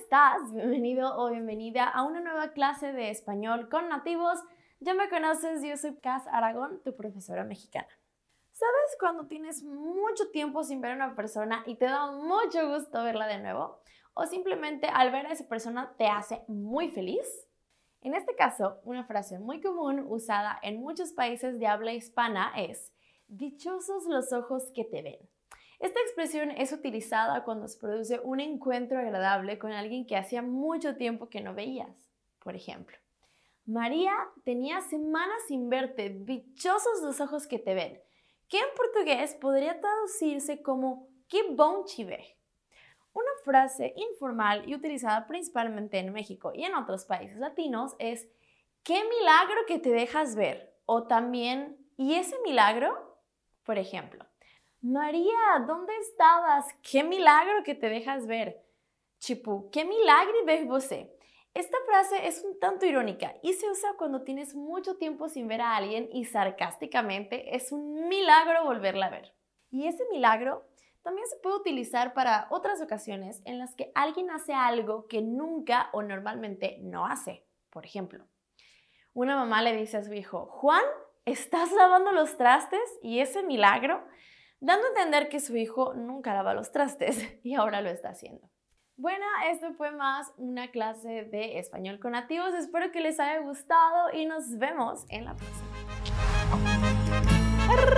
estás? Bienvenido o bienvenida a una nueva clase de español con nativos. Ya me conoces, yo soy Cas Aragón, tu profesora mexicana. ¿Sabes cuando tienes mucho tiempo sin ver a una persona y te da mucho gusto verla de nuevo? O simplemente al ver a esa persona te hace muy feliz. En este caso, una frase muy común usada en muchos países de habla hispana es dichosos los ojos que te ven. Esta expresión es utilizada cuando se produce un encuentro agradable con alguien que hacía mucho tiempo que no veías. Por ejemplo, María tenía semanas sin verte, dichosos los ojos que te ven, que en portugués podría traducirse como que bom te ver. Una frase informal y utilizada principalmente en México y en otros países latinos es qué milagro que te dejas ver, o también ¿y ese milagro? Por ejemplo, María, ¿dónde estabas? ¡Qué milagro que te dejas ver! Tipo, ¡qué milagre ves você! Esta frase es un tanto irónica y se usa cuando tienes mucho tiempo sin ver a alguien y sarcásticamente es un milagro volverla a ver. Y ese milagro también se puede utilizar para otras ocasiones en las que alguien hace algo que nunca o normalmente no hace. Por ejemplo, una mamá le dice a su hijo, Juan, ¿estás lavando los trastes? ¿Y ese milagro? Dando a entender que su hijo nunca lava los trastes y ahora lo está haciendo. Bueno, esto fue más una clase de español con nativos. Espero que les haya gustado y nos vemos en la próxima.